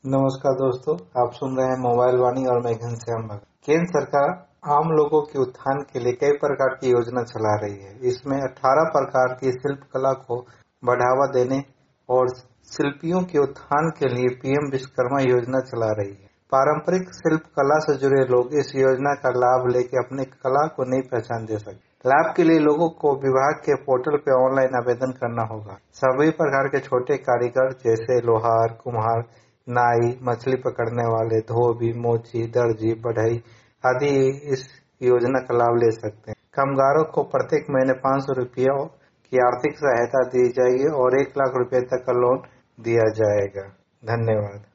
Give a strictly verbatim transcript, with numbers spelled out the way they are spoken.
नमस्कार दोस्तों, आप सुन रहे हैं मोबाइल वाणी और मैं घनश्याम भगत। केंद्र सरकार आम लोगों के उत्थान के लिए कई प्रकार की योजना चला रही है। इसमें अठारह प्रकार की शिल्प कला को बढ़ावा देने और शिल्पियों के उत्थान के लिए पीएम विश्वकर्मा योजना चला रही है। पारंपरिक शिल्प कला से जुड़े लोग इस योजना का लाभ लेकर अपने कला को नई पहचान दे सकते। लाभ के लिए लोगों को विभाग के पोर्टल पर ऑनलाइन आवेदन करना होगा। सभी प्रकार के छोटे कारीगर जैसे लोहार, कुम्हार, नाई, मछली पकड़ने वाले, धोबी, मोची, दर्जी, बढ़ई आदि इस योजना का लाभ ले सकते हैं। कामगारों को प्रत्येक महीने पाँच सौ रुपये की आर्थिक सहायता दी जाएगी और एक लाख रुपए तक का लोन दिया जाएगा। धन्यवाद।